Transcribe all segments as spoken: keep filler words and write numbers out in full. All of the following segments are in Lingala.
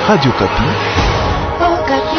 Radio Kapi. Oh, Kapi.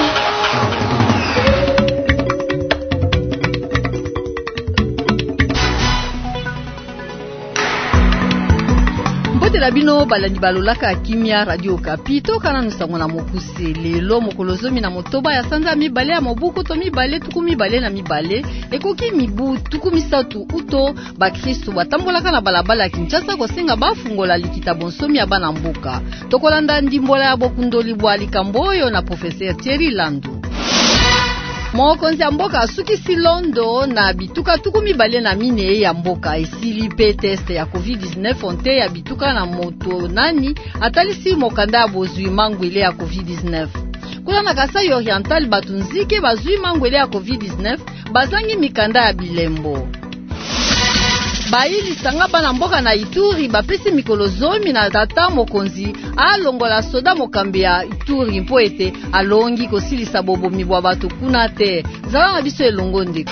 Mbote labino balandi balolaka kimia Radio Kapi toka na nusango na mokuse lelo mokolozomi na motoba ya sanza mibale ya mobuku to mibale tuku mibale na mibale ekoki mibu tuku misatu uto bakristo batambolaka na balabala ya Kinshasa kosenga bafungola likita bonsomi ya bana mboka tokolanda ndimbola ya bokundoli bwa likamboyo na professeur Thierry Landu. Mokonzi ya mboka asukisi londo na bituka tuku mibale na mine ya mboka esili pe test ya covid dix-neuf onte ya bituka na moto nani atalisi mokanda ya bozwi mangwele ya covid dix-neuf. Kula na Kasai Oriental batunzike bazwi mangwele ya covid dix-neuf bazangi mikanda ya bilembo. Baili sanga bana mboka na Ituri bapesi mikolo zomi na tata mokonzi alongola soda mokambi ya Ituri mpo ete alongi kosilisa bobomi bwa bato kuna te zala na biso elongo ndeko.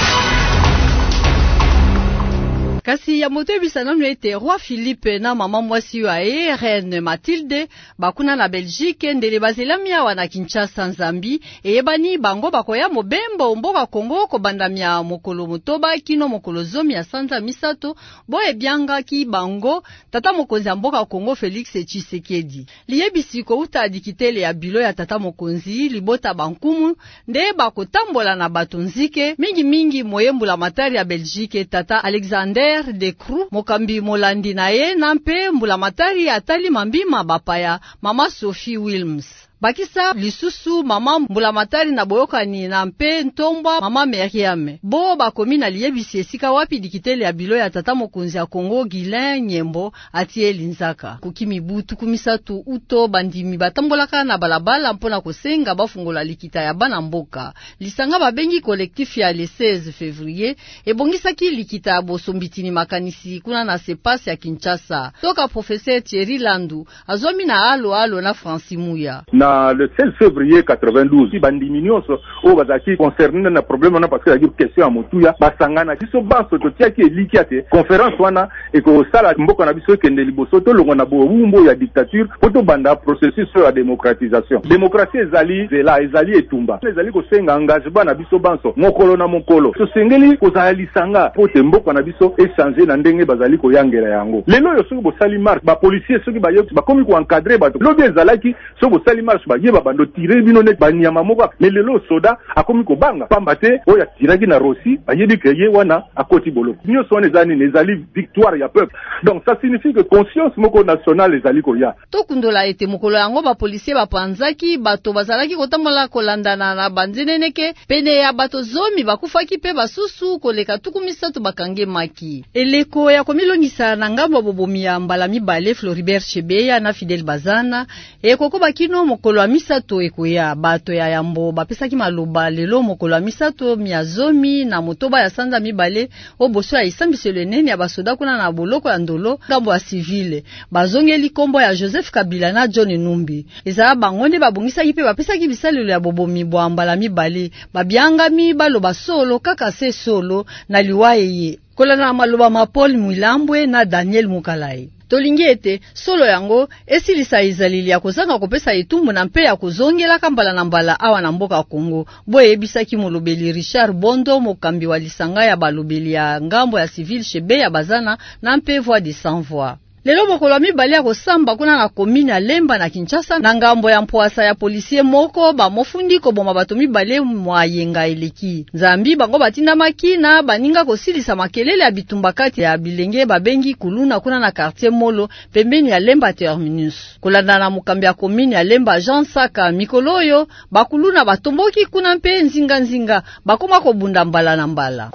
Kasi ya moto bisana mwete Roi Philippe na mama mwasi wa e Reine Mathilde bakuna na Belgique ndele bazelamia wana Kinshasa Nzambi eyebani bango bakoya mobembo mboka Kongo ko bandamia mokolo motoba kino mokolo zomi ya sanza misato boye byanga ki bango tata mokonzi ya mboka Kongo Félix Tshisekedi liyebisi ko uta dikitele ya bilo ya tata mokonzi libota bankumu nde bakotambola na batonzike mingi mingi moyembula matari ya Belgique tata Alexander de Croo mokambi molandi na ye nampe mbula matari atali mambima bapaya mama Sophie Wilms. Bakisa lisusu mama mbulamatari na boyokani na mpe ntombwa mama Meriam. Bo bakomi na liyebisi esika wapi dikitele ya bilo ya tata mokonzi ya Kongo Guilain Nyembo atie linzaka. Kukimi butu kumisatu uto bandimi batambolaka na balabala mpona kosenga bafungola likita ya bana mboka. Lisanga babengi kolektif ya le seize février ebongisaki likita ya bosombitini makanisi kuna na sepasi ya Kinshasa. Toka professeur Thierry Landu azomi na alo alo na Francis Muya. Na le seize février quatre-vingt-douze bandimi nyonso o bazaki concerné na problème na parce que la question ya motuya basangana biso baso totiaki eliki ate conférence wana eko sala mboka na biso kende liboso to longo na bowumbo ya dictature poto banda processus ya démocratisation. Démocratie ezali zela ezali etumba ezali kosenga engagement na biso banso mokolo na mokolo so sengeli kozala lisanga pote mboka na biso échanger na ndenge bazali koyangela yango. Lelo yo soki bosali marche ba policier soki bayo bakomi ko encadrer bato lobi ezalaki so bosali marche yeba bando tire bino net banyama moka melelo soda akomi ko banga pambate oya tiraki na Rossi bayebi que ye wana akoti bolo nyo sone zani nezali victoire ya peuple. Donc ça signifie que conscience moko nationale ezali ko ya to kundola ete mokolo yango ba policier bapanzaki bato bazalaki kotambola kolandana na banzeneneke pene ya bato zomi bakufaki pe basusu koleka tukumisatu bakange maki eleko ya komilongisa na ngambo bobomi ya mbala mibale Floribert Chebeya na Fidel Bazana ekoko bakino mokolo misato ekoya bato ya yambo bapesaki maloba lelo mokolo misato miazomi na motoba ya sanza mibale oboso ya isambiselo enene ya basoda kuna na boloko ya ndolo ngambo ya civile bazongeli kombo ya Joseph Kabila na John Numbi ezala bangonde babongisaki pe bapesaki bisalelo ya bobomi bwa mbala mibale babiangami baloba solo kaka se solo na liwaye kolana na maloba ma Paul Mwilambwe na Daniel Mukalai. Tolingi ete solo yango esilisa izalili ya kozanga kopesa etumbu na mpe ya kozongela kambala na mbala awa na mboka Kongo. Boye ebisaki molobeli Richard Bondo mokambi wa lisanga ya balobeli ya ngambo ya civil Chebeya Bazana na mpe voix de sans voix. Lelo mokolo mibale ya kosamba kuna na komini ya Lemba na Kinshasa na ngambo ya mpoasa ya policier moko ba mofundi ko boma bato mibale mwayenga eleki. Nzambi bango batinda makina baninga kosilisa makelele ya bitumbakati ya bilenge babengi kuluna kuna na quartier Molo pembeni ya Lemba terminus. Kolanda na mukambi ya komini ya Lemba Jean Saka mikoloyo bakuluna batomboki kuna mpe nzinga nzinga bakoma kobunda mbala na mbala.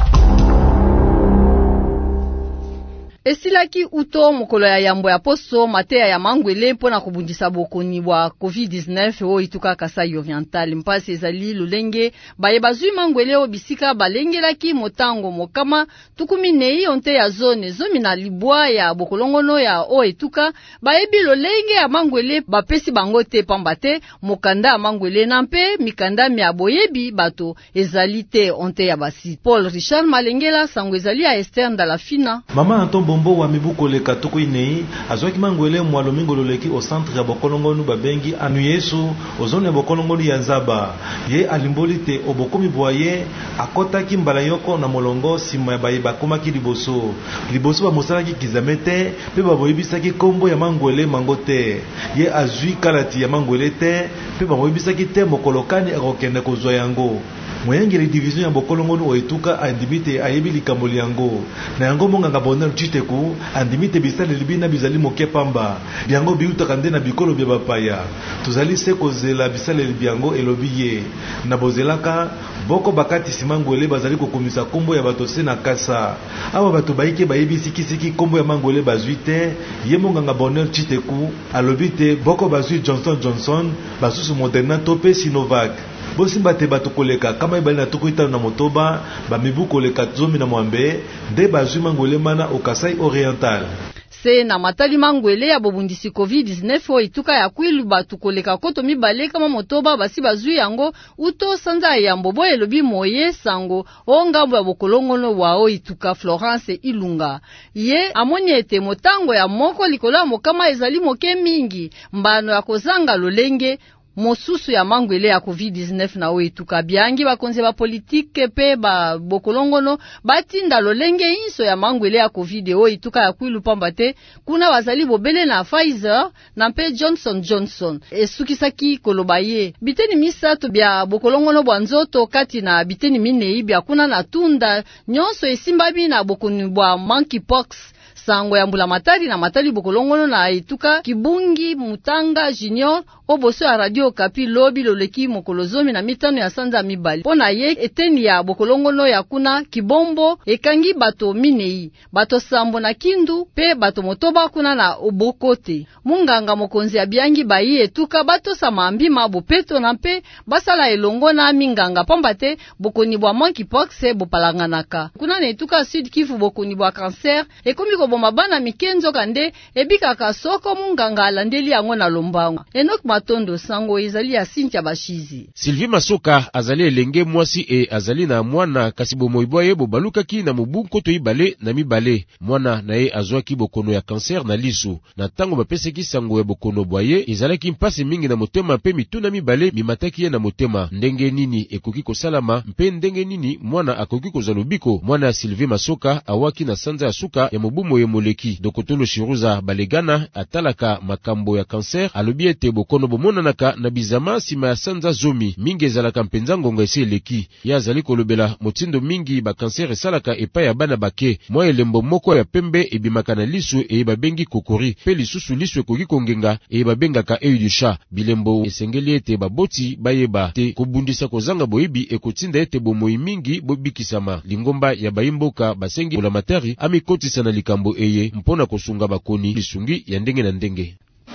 Esilaki uto mokolo ya yambo ya poso mateya ya mangwele pona kubundisa bokoni wa covid dix-neuf o ituka Kasai Oriental mpasi ezali lulenge baye bazui mangwele o bisika balengelaki motango mokama tukumi nei onte ya zone zomi na libwa ya bokolongono ya o ituka bayebi lulenge ya mangwele bapesi bango te pambate mokanda ya mangwele nampe mikanda mia boyebi bato ezali te onte ya basi. Paul Richard Malengela sango ezali ya Esther Ndalafina. Mama Antombo Kombo wa mibuko leka toko inei azwaki mangwele mwalo mingolo leki au centre ya bokolongonu babengi anu yesu ozone ya bokolongonu ya nzaba ye alimboli te obokomi boye akotaki mbala yoko na molongo sima ya baye bakomaki liboso liboso bamosalaki kizame te pe baboyebisaki kombo ya mangwele mango te ye azwi kalati ya mangwele te pe baboyebisaki te mokolokani akokende kozwa yango moyangeli division ya bokolongonu oetuka andimi te ayebi likambo yango na yango monganga bonheur Chiteku andimi te bisaleli bina bizali moke pamba biango biutaka nde na bikolo bya bapaya tozali se kozela bisaleli biango elobi ye na bozelaka boko bakati simangwele bazali kokomisa kombo ya bato se na kasa awa bato baike bayebisi kisiki kombo ya mangwele bazwi te ye monganga bonheur Chiteku alobi te boko bazwi Johnson Johnson basusu Moderna to pe Sinovac bosimba te bato koleka kama ebali na toko itano na motoba bamibu koleka zomi na mwambe nde bazwi mangwele mana au Kasai Oriental. Se na matali mangwele ya bobundisi covid dix-neuf o ituka ya kwilu batu koleka koto mibale kama motoba basi bazwi yango uto sanza ya mbobo elobi moye sango o ngambo ya bokolongono wao ituka Florence Ilunga ye amoni ete motango ya moko likola mokama ezali moke mingi mbano ya kozanga lolenge mosusu ya mangwele ya covid dix-neuf na oetuka biangi bakonze ba politike pe ba bokolongono batinda lolenge inso ya mangwele ya covid oetuka ya kwilu pamba te kuna bazali bobele na Pfizer na pe Johnson Johnson esukisaki kolobaye biteni misato bya bokolongono bwa nzoto kati na biteni minei bya kuna na tunda nyonso esimbabi na bokoni bwa monkeypox sango ya mbula matari na matali bokolongono na etuka Kibungi Mutanga Junior oboso ya Radio Okapi lobi loleki mokolozomi na mitano ya sanza mibali pona ye eteni ya bokolongono ya kuna Kibombo ekangi bato minei bato sambo na kindu pe bato motoba kuna na obokote munganga mokonzi ya biangi bayi etuka bato samambi mabo peto na pe basala elongo na minganga pambate bokoni bwa monkeypox bopalanganaka kuna na etuka Sud Kivu bokoni bwa cancer ekomi koboma bana mikenzo kande ebikaka soko munganga alandeli yango na lombango Enoch Matondo sango ezali ya Cynthia Bashizi. Sylvie Masoka azali elenge mwasi e azali na mwana kasi bomoiboye bobalukaki na mubunko to ibale na mibale mwana na ye azwaki bokono ya cancer na lisu na tango bapeseki sango ya bokono boye ezalaki mpasi mingi na motema pe mituna mibale mimataki ye na motema ndenge nini ekoki kosalama mpe ndenge nini mwana akoki kozwa lobiko mwana ya Sylvie Masoka awaki na sanza ya suka ya mobumo ye moleki dokotolo Shiruza Balegana atalaka makambo ya cancer alobi ete bokono bomonanaka na bizama sima ya sanza zomi mingi ezalaka mpenza ngonga ese eleki ya azali kolobela motindo mingi ba cancer esalaka epai ya bana bake mwa elembo moko ya pembe ebimaka na lisu e babengi kokori pe lisusu lisu ekoki kongenga e babengaka œil du chat bilembo esengeli ete baboti bayeba te kobundisa kozanga boyebi ekotinda ete bomoi mingi bobikisama lingomba ya bayimboka basengi bolamatari amikotisa na likambo eye mpona kosunga bakoni lisungi ya ndenge na ndenge.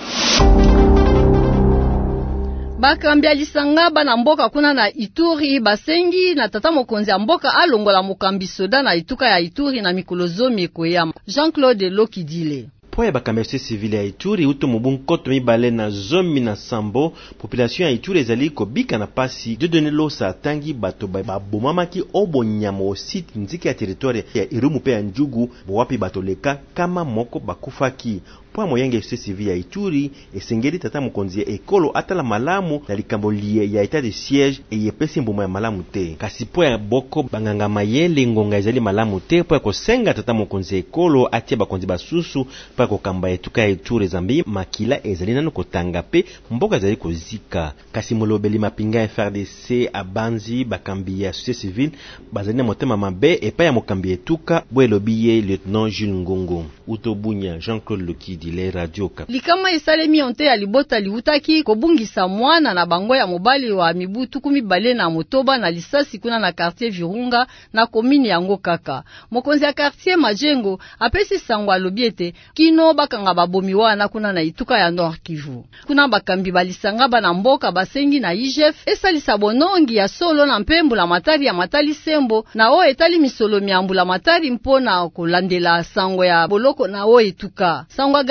Bakambi alisanga bana mboka kuna na Ituri basengi na tata mokonzi ya mboka alongola mokambi soda na ituka ya Ituri na mikolozomi ekoyama Jean-Claude Lokidile. Poya bakambi civile ya Ituri uto mubunkoto mibale na zomi na sambo population ya Ituri ezali kobika na pasi de donner losa tangi bato babomamaki obonyamo site nziki ya territoire ya Irumu pe ya Njugu bowapi bato leka kama moko bakufaki. Poya moyenge civile ya Ituri esengeli tata mokonzi ya ekolo atala malamu na likambo liye ya etat de siège eyepesi mbuma ya malamu te kasi poya boko banganga mayele ngonga ezali malamu te poya kosenga tata mokonzi ya ekolo atia bakonzi basusu poya kokamba etuka ya Ituri zambi makila ezali nanu kotanga pe mboka ezali kozika kasi molobeli mapinga F R D C abanzi bakambi ya société civile bazali na motema mabe epai ya mokambi etuka bo elobi ye lieutenant Jules Ngongo utobunya Jean-Claude Lokidi le Radio Okapi. Likama esalemi onte ya libota liutaki kobungisa mwana na bango ya mobali wa mibutu kumi bale na motoba na lisasi kuna na quartier Virunga na komini yango kaka. Mokonzi ya quartier Majengo apesi sango alobiete kino bakanga babomi wana kuna na ituka ya Nord Kivu. Kuna bakambi balisanga bana mboka basengi na I G F esalisa bonongi ya solo na mpembu la matari ya matali sembo na o etali misolo miambu la matari mpona kolandela sango ya boloko na o ituka. Sango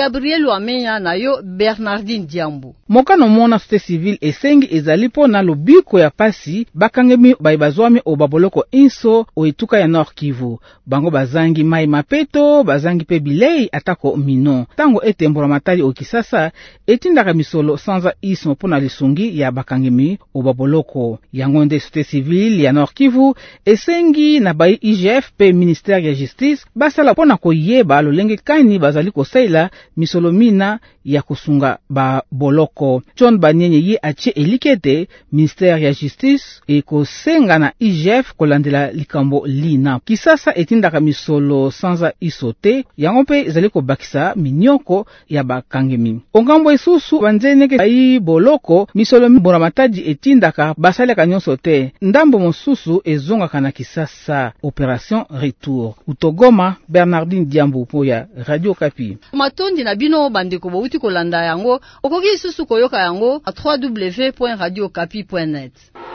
Gabriel Wamenya na yo Bernardine Diambu. Mokano mona société civile esengi ezali po na lobiko ya pasi bakangemi baibazwami o baboloko inso o etuka ya Nord Kivu. Bango bazangi mai mapeto, bazangi pe bilei atako mino. Tango ete mbora matali o Kisasa etindaka misolo sanza ismo pona lisungi ya bakangemi o baboloko. Yangonde société civile ya Nord Kivu esengi na bai I G F pe ministère ya justice basala pona koyeba lolenge kani bazali kosaila misolo mina ya kusunga ba boloko. John Banyenye ye ache elikete ministère ya justice e kosenga na I G F kolandela likambo lina. Kisasa etindaka misolo sanza isote yango pe ezali kobakisa minyoko ya bakangemi. Ongambo esusu banzeneke bai boloko misolo mbora matadi etindaka basaleka nyonso te. Ndambo mosusu ezongaka na Kisasa. Opération Retour. Utogoma, Bernardine Diambu po ya Radio Kapi. Matondi na bino bandeko bauti kolanda yango okoki susu koyoka yango a w w w point radio kapi point net.